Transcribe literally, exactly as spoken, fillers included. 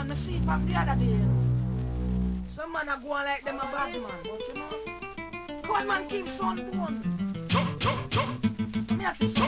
man, I see it from the other day, you know. Some man are going like them a bad man, but you know, God man keeps on going. Me ask you